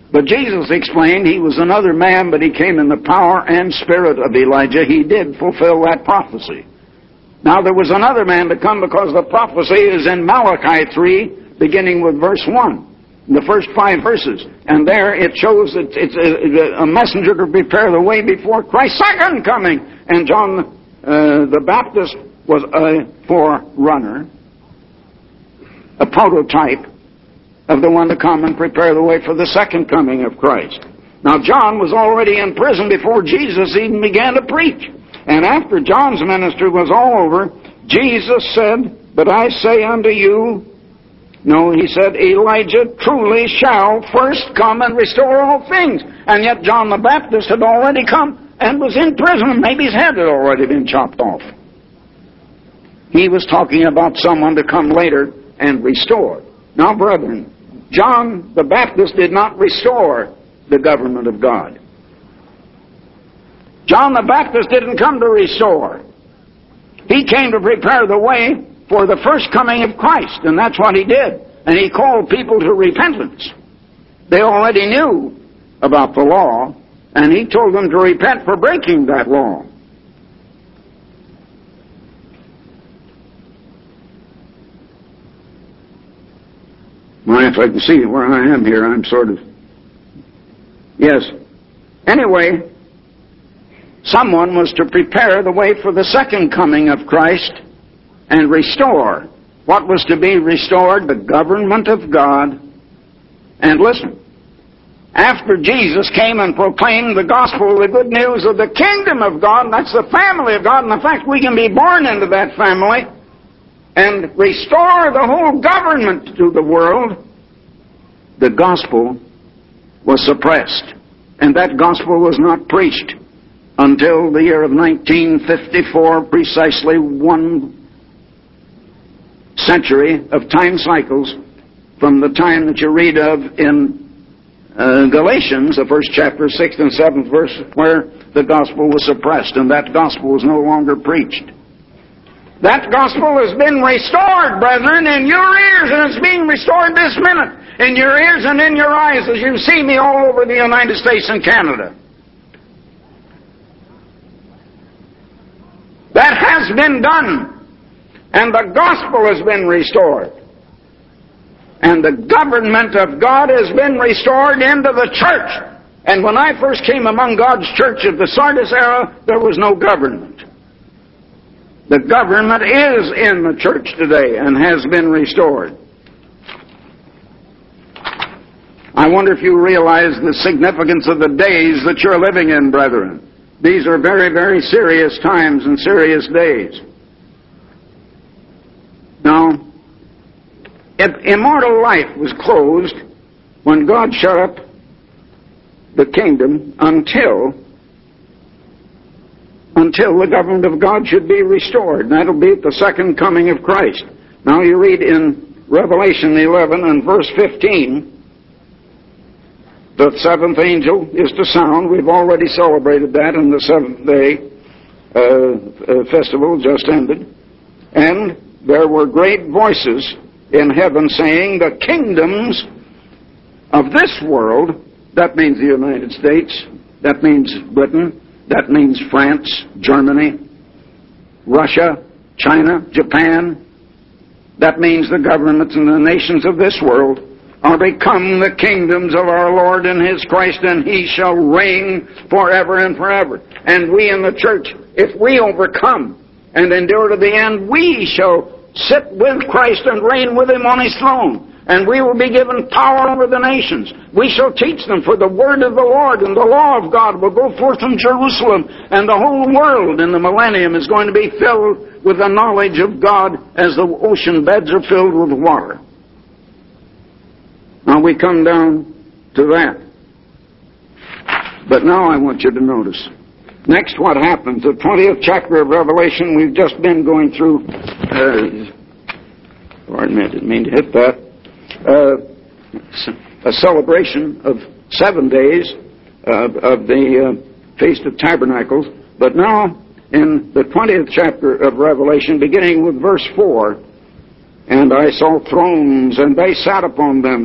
But Jesus explained he was another man, but he came in the power and spirit of Elijah. He did fulfill that prophecy. Now there was another man to come, because the prophecy is in Malachi 3, beginning with verse 1, the first 5 verses. And there it shows that it's a messenger to prepare the way before Christ's second coming. And John the Baptist was a forerunner, a prototype of the one to come and prepare the way for the second coming of Christ. Now John was already in prison before Jesus even began to preach. And after John's ministry was all over, Jesus said, "But I say unto you," no, he said, "Elijah truly shall first come and restore all things." And yet John the Baptist had already come and was in prison. Maybe his head had already been chopped off. He was talking about someone to come later and restore. Now, brethren, John the Baptist did not restore the government of God. John the Baptist didn't come to restore. He came to prepare the way for the first coming of Christ, and that's what he did. And he called people to repentance. They already knew about the law, and he told them to repent for breaking that law. Well, if I can see where I am here, I'm sort of... Yes. Anyway, someone was to prepare the way for the second coming of Christ and restore. What was to be restored? The government of God. And listen, after Jesus came and proclaimed the gospel, the good news of the kingdom of God, that's the family of God, and the fact we can be born into that family, and restore the whole government to the world, the gospel was suppressed. And that gospel was not preached until the year of 1954, precisely 1 century of time cycles from the time that you read of in Galatians, the first chapter, 6th and 7th verse, where the gospel was suppressed and that gospel was no longer preached. That gospel has been restored, brethren, in your ears, and it's being restored this minute in your ears and in your eyes as you see me all over the United States and Canada. That has been done, and the gospel has been restored. And the government of God has been restored into the church. And when I first came among God's church of the Sardis era, there was no government. The government is in the church today and has been restored. I wonder if you realize the significance of the days that you're living in, brethren. These are very, very serious times and serious days. Now, immortal life was closed when God shut up the kingdom until the government of God should be restored. And that'll be at the second coming of Christ. Now you read in Revelation 11 and verse 15, the seventh angel is to sound. We've already celebrated that in the seventh day festival just ended. And there were great voices in heaven saying, the kingdoms of this world, that means the United States, that means Britain, that means France, Germany, Russia, China, Japan, that means the governments and the nations of this world are become the kingdoms of our Lord and His Christ, and He shall reign forever and forever. And we in the church, if we overcome and endure to the end, we shall sit with Christ and reign with Him on His throne. And we will be given power over the nations. We shall teach them, for the word of the Lord and the law of God will go forth from Jerusalem, and the whole world in the millennium is going to be filled with the knowledge of God as the ocean beds are filled with water. Now we come down to that. But now I want you to notice. Next, what happens? The 20th chapter of Revelation, we've just been going through... pardon me, I didn't mean to hit that. A celebration of 7 days of the Feast of Tabernacles. But now, in the 20th chapter of Revelation, beginning with verse 4, and I saw thrones, and they sat upon them,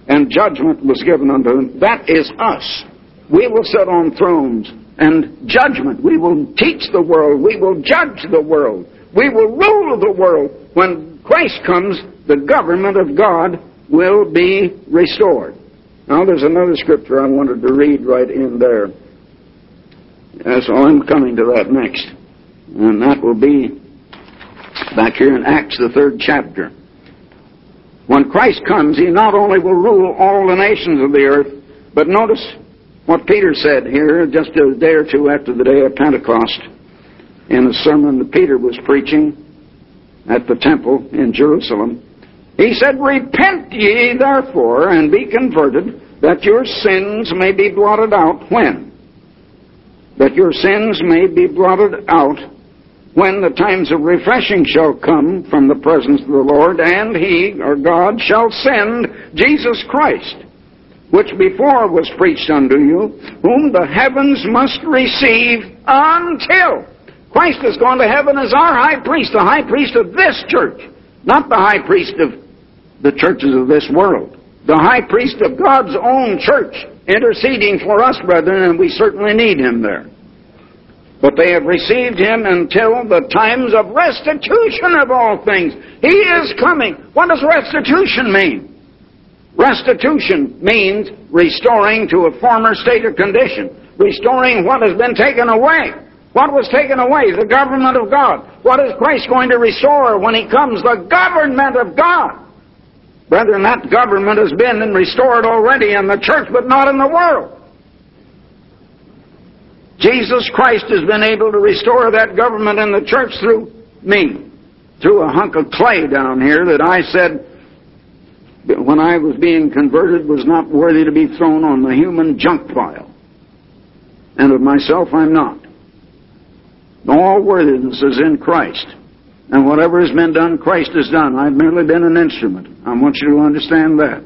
and judgment was given unto them. That is us. We will sit on thrones and judgment. We will teach the world. We will judge the world. We will rule the world. When Christ comes, the government of God will be restored. Now there's another scripture I wanted to read right in there. So I'm coming to that next. And that will be back here in Acts, the 3rd chapter. When Christ comes, He not only will rule all the nations of the earth, but notice what Peter said here just a day or two after the day of Pentecost in a sermon that Peter was preaching at the temple in Jerusalem. He said, "Repent ye therefore, and be converted, that your sins may be blotted out." When? That your sins may be blotted out when the times of refreshing shall come from the presence of the Lord, and He, or God, shall send Jesus Christ, which before was preached unto you, whom the heavens must receive until. Christ has gone to heaven as our high priest, the high priest of this church, not the high priest of the churches of this world. The high priest of God's own church, interceding for us, brethren, and we certainly need Him there. But they have received Him until the times of restitution of all things. He is coming. What does restitution mean? Restitution means restoring to a former state or condition. Restoring what has been taken away. What was taken away? The government of God. What is Christ going to restore when He comes? The government of God. Brethren, that government has been restored already in the church, but not in the world. Jesus Christ has been able to restore that government in the church through me. Through a hunk of clay down here that I said, when I was being converted, was not worthy to be thrown on the human junk pile. And of myself, I'm not. All worthiness is in Christ. And whatever has been done, Christ has done. I've merely been an instrument. I want you to understand that.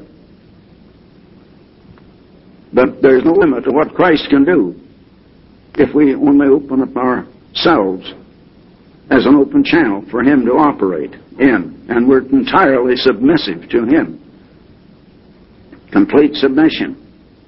But there's no limit to what Christ can do if we only open up ourselves as an open channel for Him to operate in. And we're entirely submissive to Him. Complete submission.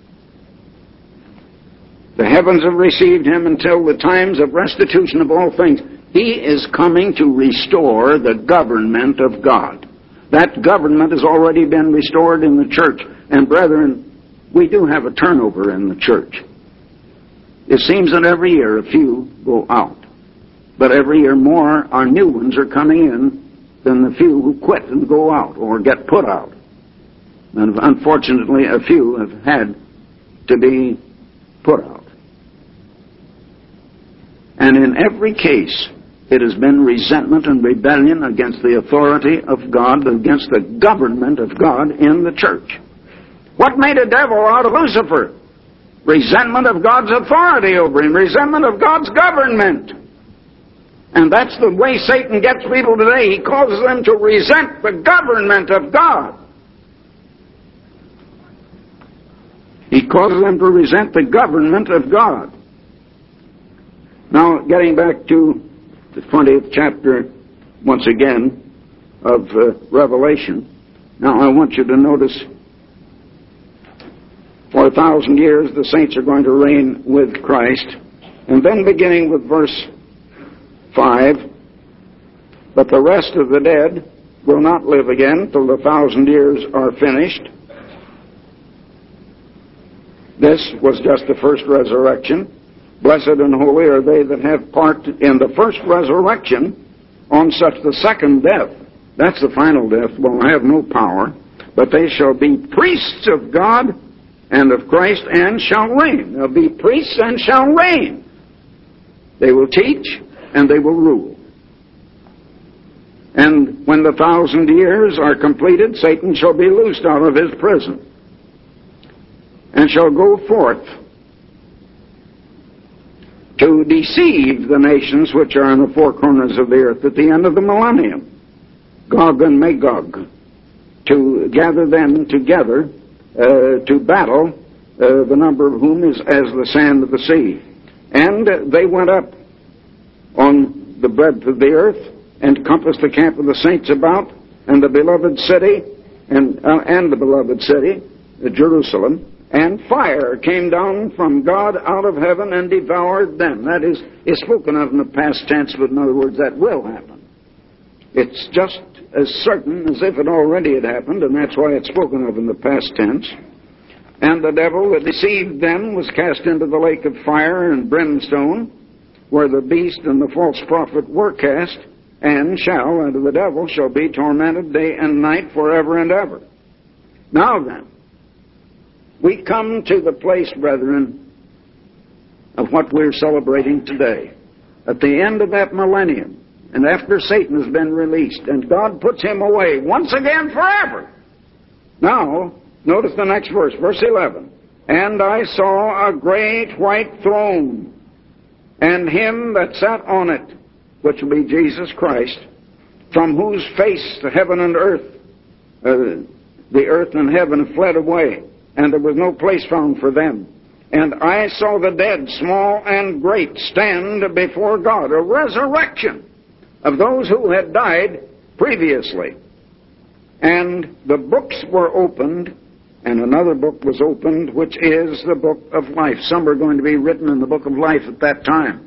The heavens have received Him until the times of restitution of all things. He is coming to restore the government of God. That government has already been restored in the church. And brethren, we do have a turnover in the church. It seems that every year a few go out. But every year more, our new ones are coming in than the few who quit and go out or get put out. And unfortunately, a few have had to be put out. And in every case, it has been resentment and rebellion against the authority of God, against the government of God in the church. What made a devil out of Lucifer? Resentment of God's authority over him, resentment of God's government. And that's the way Satan gets people today. He causes them to resent the government of God. He causes them to resent the government of God. Now, getting back to the 20th chapter, once again, of Revelation. Now, I want you to notice, for 1,000 years the saints are going to reign with Christ. And then beginning with verse 5, "But the rest of the dead will not live again till the 1,000 years are finished." This was just the first resurrection. "Blessed and holy are they that have part in the first resurrection. On such the second death," that's the final death, "will have no power, but they shall be priests of God and of Christ, and shall reign." They'll be priests and shall reign. They will teach and they will rule. And when the 1,000 years are completed, Satan shall be loosed out of his prison, and shall go forth to deceive the nations which are in the four corners of the earth at the end of the millennium, Gog and Magog, to gather them together to battle, the number of whom is as the sand of the sea. And they went up on the breadth of the earth, and compassed the camp of the saints about, and the beloved city, and the beloved city, Jerusalem, and fire came down from God out of heaven and devoured them. That is spoken of in the past tense, but in other words, that will happen. It's just as certain as if it already had happened, and that's why it's spoken of in the past tense. And the devil that deceived them was cast into the lake of fire and brimstone, where the beast and the false prophet were cast, and the devil shall be tormented day and night forever and ever. Now then, we come to the place, brethren, of what we're celebrating today. At the end of that millennium, and after Satan has been released, and God puts him away once again forever. Now, notice the next verse, verse 11. And I saw a great white throne, and him that sat on it, which will be Jesus Christ, from whose face the heaven and earth, the earth and heaven have fled away, and there was no place found for them. And I saw the dead, small and great, stand before God, a resurrection of those who had died previously. And the books were opened, and another book was opened, which is the book of life. Some are going to be written in the book of life at that time.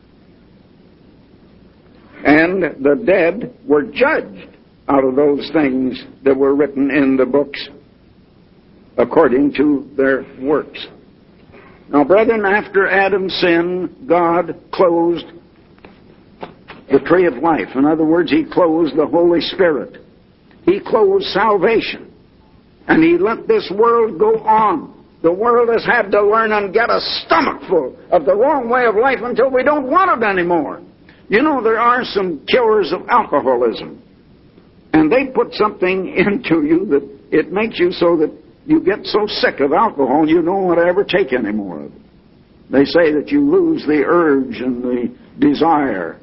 And the dead were judged out of those things that were written in the books according to their works. Now, brethren, after Adam's sin, God closed the tree of life. In other words, He closed the Holy Spirit. He closed salvation. And He let this world go on. The world has had to learn and get a stomachful of the wrong way of life until we don't want it anymore. You know, there are some killers of alcoholism. And they put something into you that it makes you so that you get so sick of alcohol you don't want to ever take any more of it. They say that you lose the urge and the desire.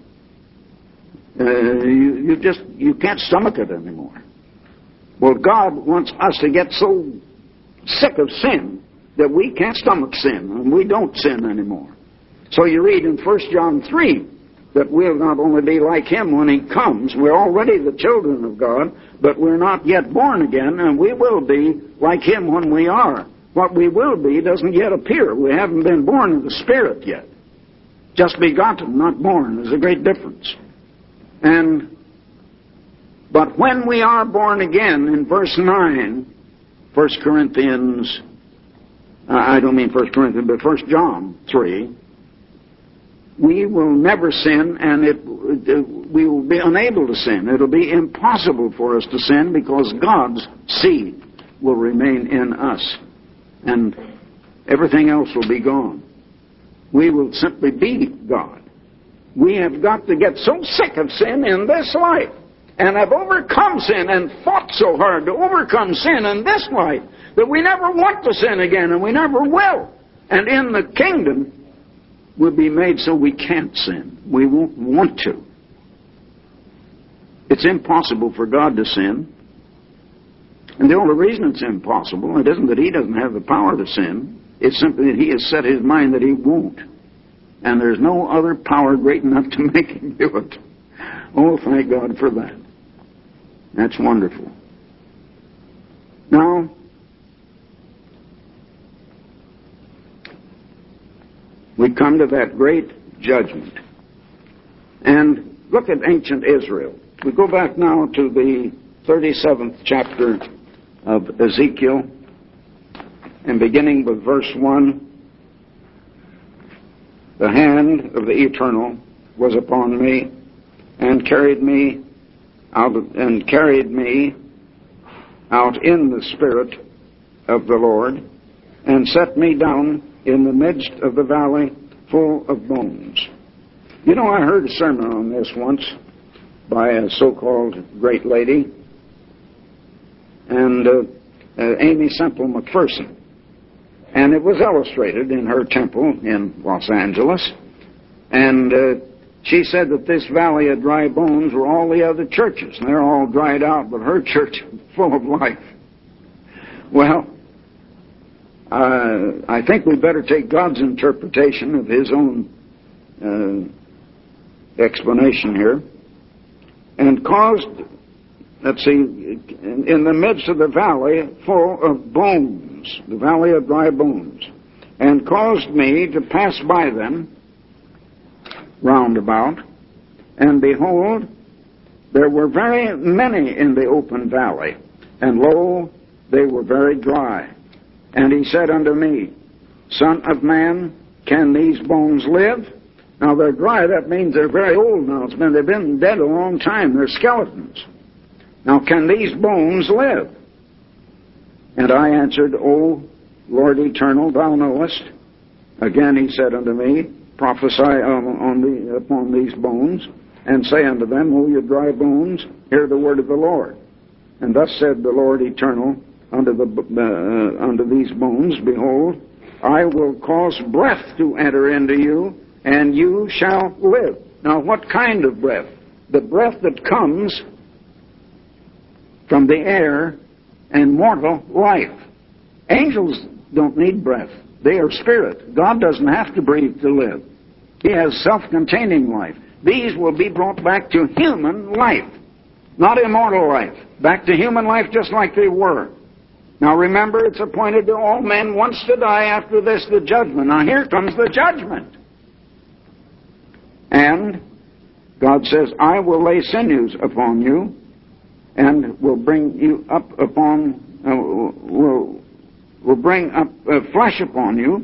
You can't stomach it anymore. Well, God wants us to get so sick of sin that we can't stomach sin, and we don't sin anymore. So you read in 1 John 3 that we'll not only be like Him when He comes, we're already the children of God, but we're not yet born again, and we will be like Him when we are. What we will be doesn't yet appear. We haven't been born of the Spirit yet. Just begotten, not born. There's a great difference. But when we are born again, in verse 9, 1 Corinthians, I don't mean 1 Corinthians, but 1 John 3, we will never sin, and we will be unable to sin. It'll be impossible for us to sin because God's seed will remain in us, and everything else will be gone. We will simply be God. We have got to get so sick of sin in this life, and have overcome sin and fought so hard to overcome sin in this life that we never want to sin again, and we never will. And in the kingdom, we'll be made so we can't sin. We won't want to. It's impossible for God to sin. And the only reason it's impossible, it isn't that He doesn't have the power to sin. It's simply that He has set His mind that He won't. And there's no other power great enough to make Him do it. Oh, thank God for that. That's wonderful. Now, we come to that great judgment. And look at ancient Israel. We go back now to the 37th chapter of Ezekiel, and beginning with verse 1, the hand of the Eternal was upon me, and carried me out in the Spirit of the Lord, and set me down in the midst of the valley full of bones. You know, I heard a sermon on this once by a so-called great lady, and Amy Semple McPherson. And it was illustrated in her temple in Los Angeles. And she said that this valley of dry bones were all the other churches. And they're all dried out, but her church is full of life. Well, I think we better take God's interpretation of His own explanation here. And caused let's see, in the midst of the valley full of bones, the valley of dry bones, and caused me to pass by them round about, and behold, there were very many in the open valley, and lo, they were very dry. And he said unto me, Son of man, can these bones live? Now they're dry, that means they're very old now. They've been dead a long time. They're skeletons. Now can these bones live? And I answered, O Lord eternal, thou knowest. Again he said unto me, Prophesy upon these bones, and say unto them, O ye dry bones, hear the word of the Lord. And thus said the Lord eternal unto these bones, Behold, I will cause breath to enter into you, and you shall live. Now what kind of breath? The breath that comes from the air and mortal life. Angels don't need breath. They are spirit. God doesn't have to breathe to live. He has self-containing life. These will be brought back to human life, not immortal life. Back to human life just like they were. Now remember, it's appointed to all men once to die, after this the judgment. Now here comes the judgment. And God says, I will lay sinews upon you, and will bring you up upon, will bring up flesh upon you,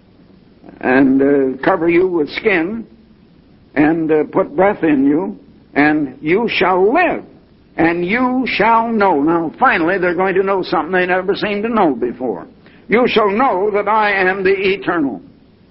and cover you with skin, and put breath in you, and you shall live, and you shall know. Now finally they're going to know something they never seemed to know before. You shall know that I am the Eternal.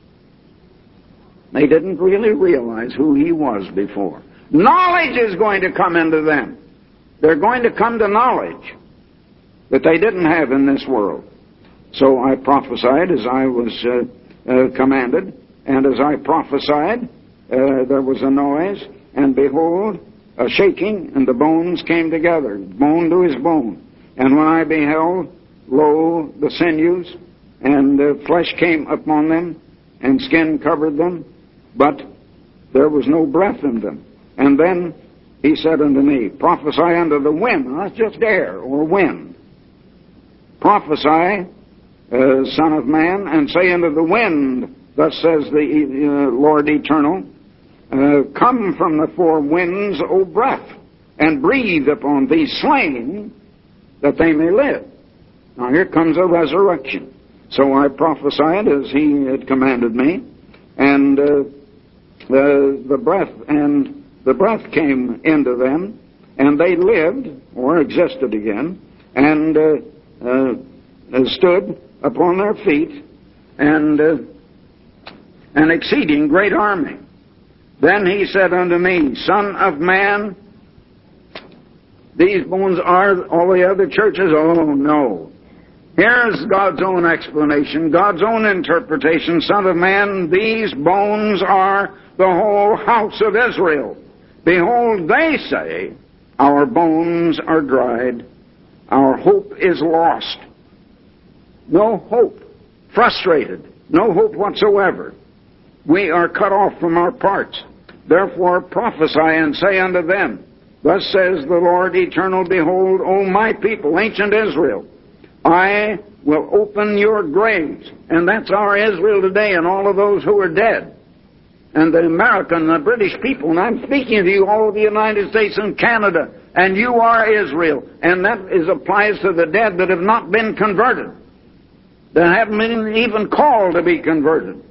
They didn't really realize who He was before. Knowledge is going to come into them. They're going to come to knowledge that they didn't have in this world. So I prophesied as I was commanded, and as I prophesied, there was a noise, and behold, a shaking, and the bones came together, bone to his bone. And when I beheld, lo, the sinews, and the flesh came upon them, and skin covered them, but there was no breath in them. And then he said unto me, Prophesy unto the wind. Now, that's just air or wind. Prophesy, Son of man, and say unto the wind, Thus says the Lord Eternal, Come from the four winds, O breath, and breathe upon these slain, that they may live. Now here comes a resurrection. So I prophesied as He had commanded me, and the breath came into them, and they lived, or existed again, and stood upon their feet, and an exceeding great army. Then he said unto me, Son of man, these bones are all the other churches? Oh, no. Here's God's own explanation, God's own interpretation. Son of man, these bones are the whole house of Israel. Behold, they say, Our bones are dried, our hope is lost. No hope, frustrated, no hope whatsoever. We are cut off from our parts. Therefore prophesy and say unto them, Thus says the Lord Eternal, Behold, O my people, ancient Israel, I will open your graves. And that's our Israel today and all of those who are dead. And the American, the British people, and I'm speaking to you all of the United States and Canada, and you are Israel. And that applies to the dead that have not been converted, that haven't been even called to be converted.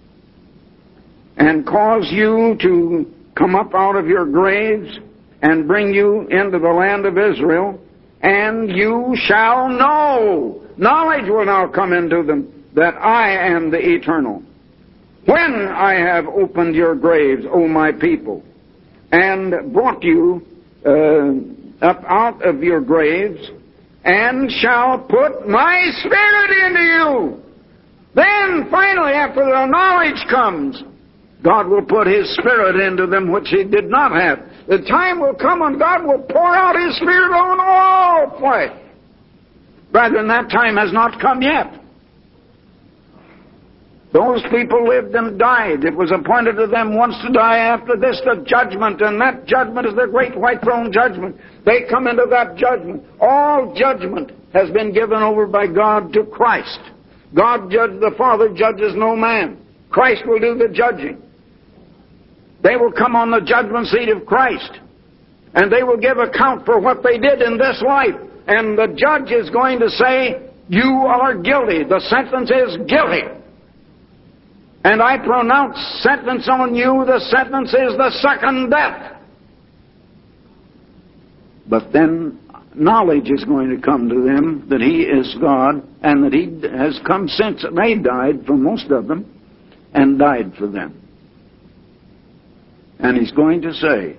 And cause you to come up out of your graves and bring you into the land of Israel, and you shall know. Knowledge will now come into them that I am the Eternal. When I have opened your graves, O my people, and brought you up out of your graves, and shall put my Spirit into you. Then, finally, after the knowledge comes, God will put His Spirit into them, which He did not have. The time will come when God will pour out His Spirit on all flesh. Brethren, that time has not come yet. Those people lived and died. It was appointed to them once to die, after this the judgment, and that judgment is the great white throne judgment. They come into that judgment. All judgment has been given over by God to Christ. God the Father judges no man. Christ will do the judging. They will come on the judgment seat of Christ, and they will give account for what they did in this life. And the judge is going to say, you are guilty. The sentence is guilty. And I pronounce sentence on you. The sentence is the second death. But then knowledge is going to come to them that He is God, and that He has come since they died, for most of them, and died for them. And He's going to say,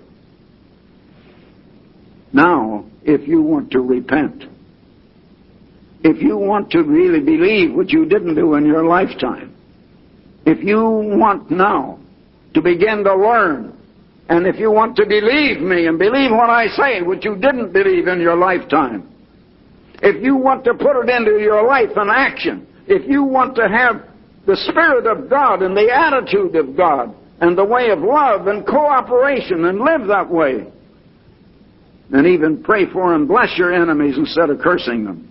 now, if you want to repent, if you want to really believe what you didn't do in your lifetime, if you want now to begin to learn, and if you want to believe me and believe what I say, what you didn't believe in your lifetime, if you want to put it into your life in action, if you want to have the Spirit of God and the attitude of God and the way of love and cooperation and live that way, and even pray for and bless your enemies instead of cursing them,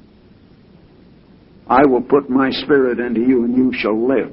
I will put my Spirit into you and you shall live.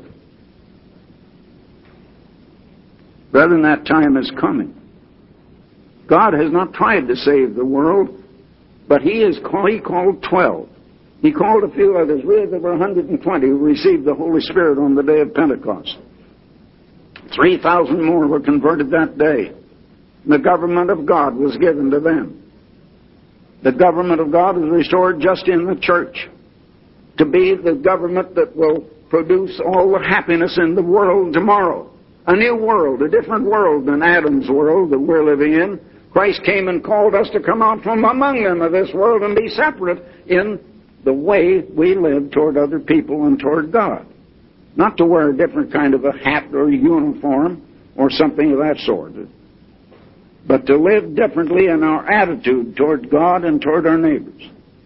Brethren, that time is coming. God has not tried to save the world, but He called 12. He called a few others. There were 120 who received the Holy Spirit on the day of Pentecost. 3,000 more were converted that day. The government of God was given to them. The government of God is restored just in the church, to be the government that will produce all the happiness in the world tomorrow. A new world, a different world than Adam's world that we're living in. Christ came and called us to come out from among them of this world and be separate in the way we live toward other people and toward God. Not to wear a different kind of a hat or a uniform or something of that sort, but to live differently in our attitude toward God and toward our neighbors.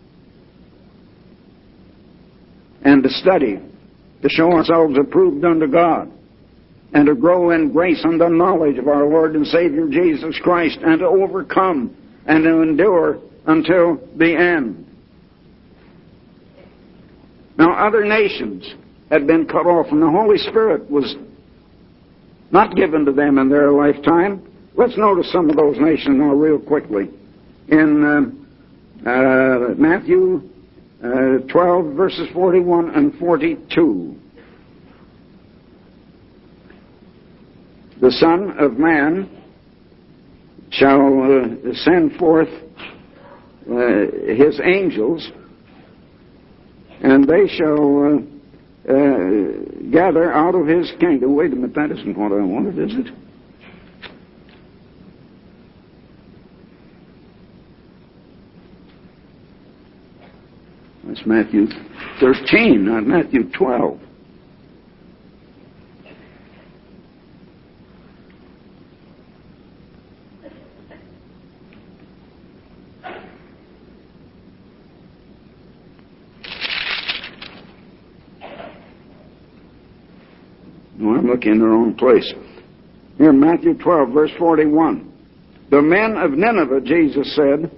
And to study, to show ourselves approved unto God, and to grow in grace and the knowledge of our Lord and Savior Jesus Christ, and to overcome and to endure until the end. Now, other nations had been cut off, and the Holy Spirit was not given to them in their lifetime. Let's notice some of those nations now real quickly. In Matthew 12, verses 41 and 42. The Son of Man shall send forth His angels, and they shall gather out of His kingdom. Wait a minute, that isn't what I wanted, is it? That's Matthew 13, not Matthew 12. No, I'm looking in the wrong place. Here, Matthew 12, verse 41. The men of Nineveh, Jesus said,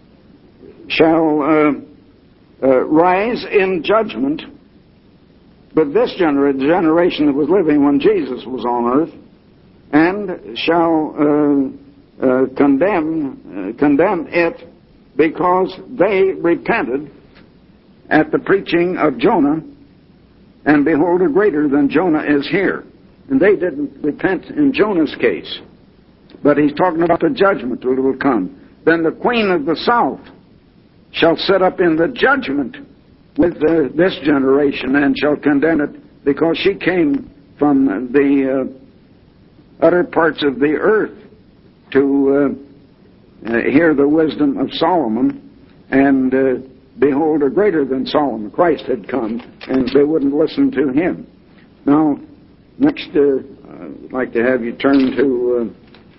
shall rise in judgment with this generation that was living when Jesus was on earth, and shall condemn it, because they repented at the preaching of Jonah, and behold, a greater than Jonah is here. And they didn't repent in Jonah's case, but he's talking about the judgment that will come. Then the queen of the south shall set up in the judgment with this generation, and shall condemn it, because she came from the utter parts of the earth to hear the wisdom of Solomon, and behold, a greater than Solomon, Christ, had come, and they wouldn't listen to him. Now, next, I'd like to have you turn to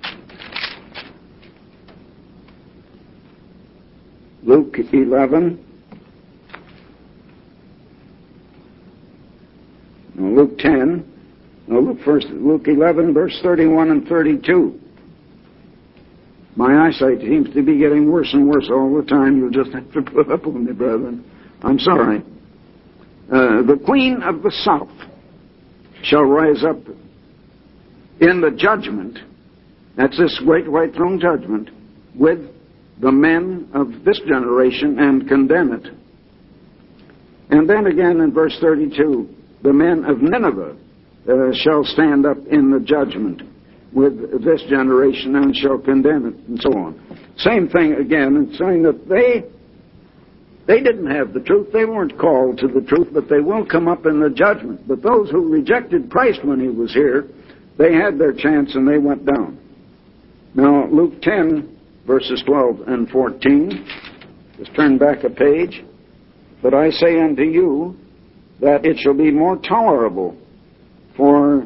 Luke 11. Luke 10, Luke 11, verse 31 and 32. My eyesight seems to be getting worse and worse all the time. You'll just have to put up with me, brethren. I'm sorry. The queen of the south shall rise up in the judgment, that's this great white throne judgment, with the men of this generation and condemn it. And then again in verse 32, the men of Nineveh shall stand up in the judgment with this generation and shall condemn it, and so on. Same thing again, it's saying that they didn't have the truth. They weren't called to the truth, but they will come up in the judgment. But those who rejected Christ when he was here, they had their chance and they went down. Now, Luke 10, verses 12 and 14. Just turn back a page. But I say unto you that it shall be more tolerable for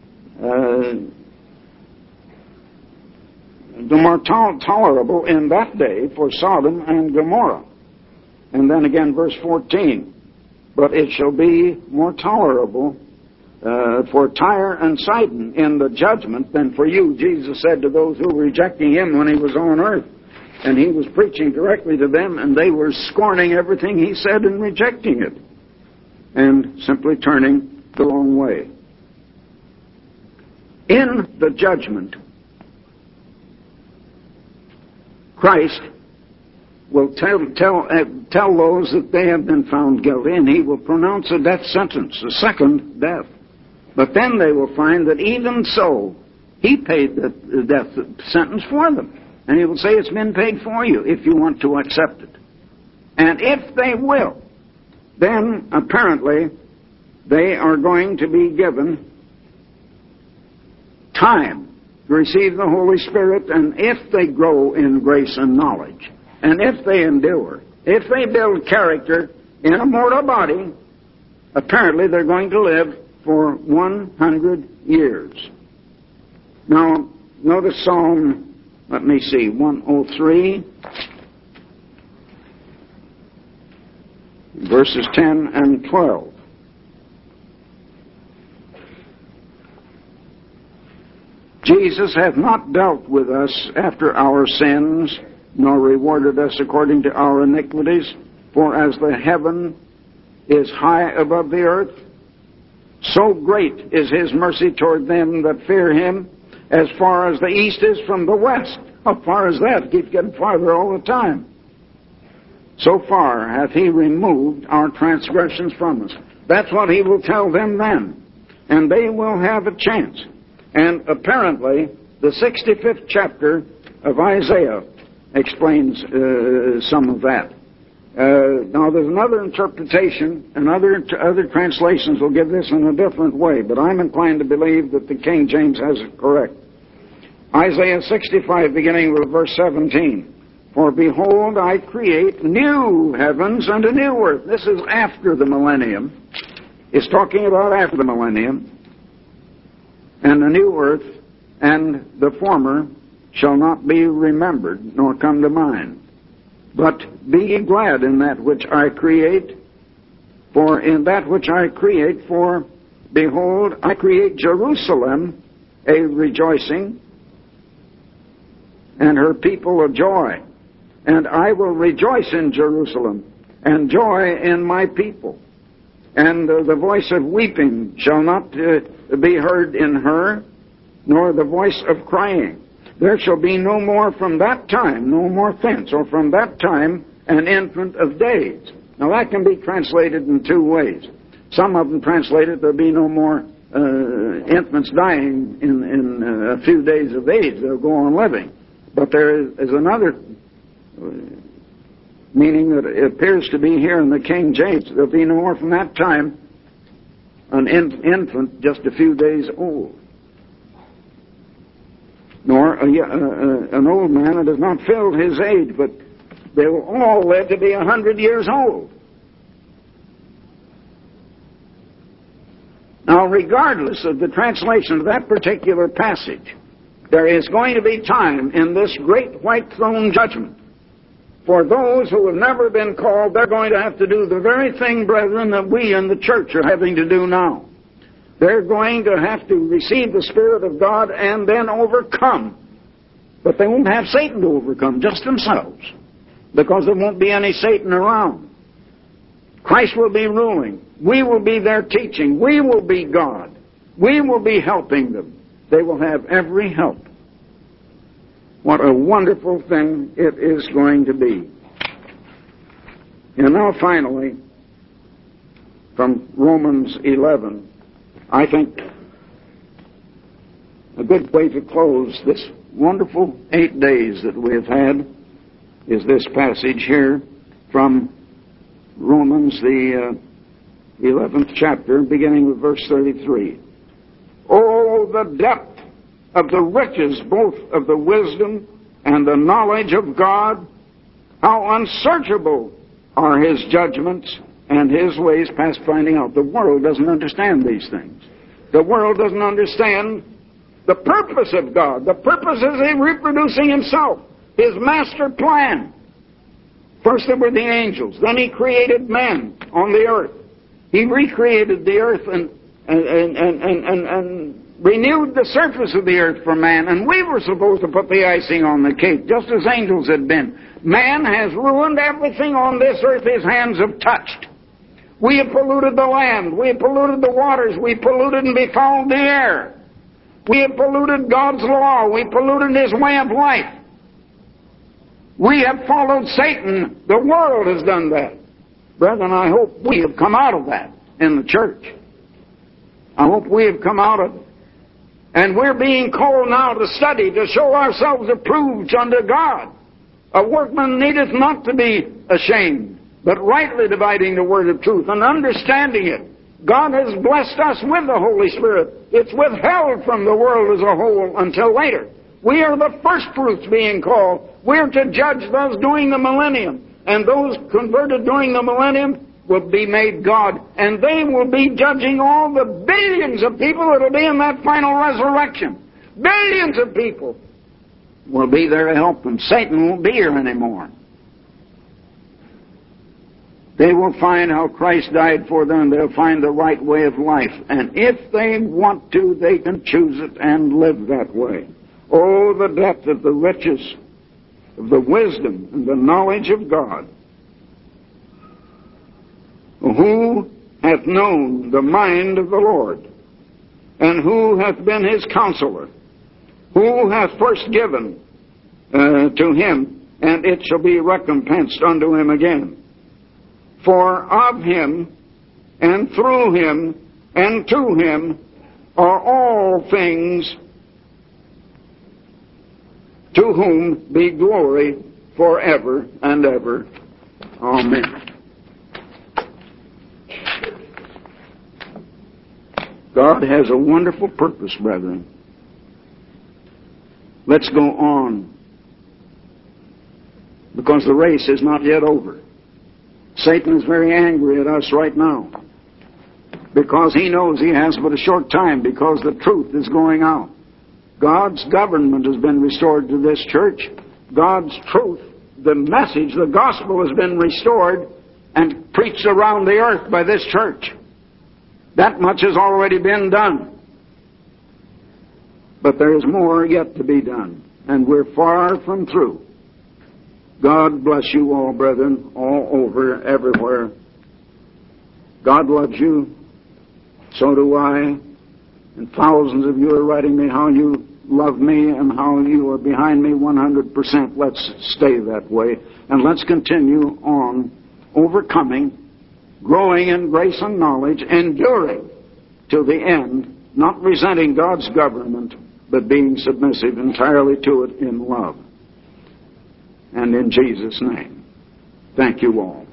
tolerable in that day for Sodom and Gomorrah. And then again, verse 14. But it shall be more tolerable for Tyre and Sidon in the judgment than for you, Jesus said to those who were rejecting him when he was on earth. And he was preaching directly to them, and they were scorning everything he said and rejecting it, and simply turning the wrong way. In the judgment, Christ will tell those that they have been found guilty, and he will pronounce a death sentence, a second death. But then they will find that even so, he paid the death sentence for them. And he will say, it's been paid for you if you want to accept it. And if they will, then apparently they are going to be given time to receive the Holy Spirit, and if they grow in grace and knowledge, and if they endure, if they build character in a mortal body, apparently they're going to live for 100 years. Now, notice Psalm, let me see, 103, verses 10 and 12. Jesus hath not dealt with us after our sins, nor rewarded us according to our iniquities. For as the heaven is high above the earth, so great is his mercy toward them that fear him. As far as the east is from the west. How far is that? It keeps getting farther all the time. So far hath he removed our transgressions from us. That's what he will tell them then. And they will have a chance. And apparently, the 65th chapter of Isaiah explains some of that. Now, there's another interpretation, and other translations will give this in a different way, but I'm inclined to believe that the King James has it correct. Isaiah 65, beginning with verse 17. For behold, I create new heavens and a new earth. This is after the millennium. It's talking about after the millennium. And a new earth, and the former shall not be remembered, nor come to mind. But be ye glad in that which I create, for in that which I create, for behold, I create Jerusalem a rejoicing, and her people a joy. And I will rejoice in Jerusalem, and joy in my people. And the voice of weeping shall not be heard in her, nor the voice of crying. There shall be no more from that time, no more thence, or from that time an infant of days. Now that can be translated in two ways. Some of them translate it, there'll be no more infants dying in a few days of age. They'll go on living. But there is another meaning that it appears to be here in the King James. There'll be no more from that time an infant just a few days old, nor an old man that has not filled his age, but they will all live to be 100 years old. Now, regardless of the translation of that particular passage, there is going to be time in this great white throne judgment. For those who have never been called, they're going to have to do the very thing, brethren, that we in the church are having to do now. They're going to have to receive the Spirit of God and then overcome. But they won't have Satan to overcome, just themselves, because there won't be any Satan around. Christ will be ruling. We will be there teaching. We will be God. We will be helping them. They will have every help. What a wonderful thing it is going to be. And now finally, from Romans 11, I think a good way to close this wonderful 8 days that we have had is this passage here from Romans, the 11th chapter, beginning with verse 33. Oh, the depth of the riches, both of the wisdom and the knowledge of God! How unsearchable are His judgments and His ways past finding out. The world doesn't understand these things. The world doesn't understand the purpose of God. The purpose is He reproducing Himself, His master plan. First there were the angels. Then He created man on the earth. He recreated the earth and renewed the surface of the earth for man. And we were supposed to put the icing on the cake, just as angels had been. Man has ruined everything on this earth His hands have touched. We have polluted the land. We have polluted the waters. We polluted and befouled the air. We have polluted God's law. We polluted His way of life. We have followed Satan. The world has done that. Brethren, I hope we have come out of that in the church. I hope we have come out of it. And we're being called now to study, to show ourselves approved unto God. A workman needeth not to be ashamed, but rightly dividing the word of truth and understanding it. God has blessed us with the Holy Spirit. It's withheld from the world as a whole until later. We are the first fruits being called. We're to judge those during the millennium. And those converted during the millennium will be made God. And they will be judging all the billions of people that will be in that final resurrection. Billions of people will be there to help them. Satan won't be here anymore. They will find how Christ died for them. They'll find the right way of life. And if they want to, they can choose it and live that way. Oh, the depth of the riches, of the wisdom and the knowledge of God. Who hath known the mind of the Lord? And who hath been His counselor? Who hath first given to Him, and it shall be recompensed unto him again? For of Him, and through Him, and to Him are all things, to whom be glory forever and ever. Amen. God has a wonderful purpose, brethren. Let's go on, because the race is not yet over. Satan is very angry at us right now, because he knows he has but a short time, because the truth is going out. God's government has been restored to this church. God's truth, the message, the gospel has been restored and preached around the earth by this church. That much has already been done. But there is more yet to be done, and we're far from through. God bless you all, brethren, all over, everywhere. God loves you. So do I. And thousands of you are writing me how you love me and how you are behind me 100%. Let's stay that way. And let's continue on overcoming, growing in grace and knowledge, enduring to the end, not resenting God's government, but being submissive entirely to it in love. And in Jesus' name, thank you all.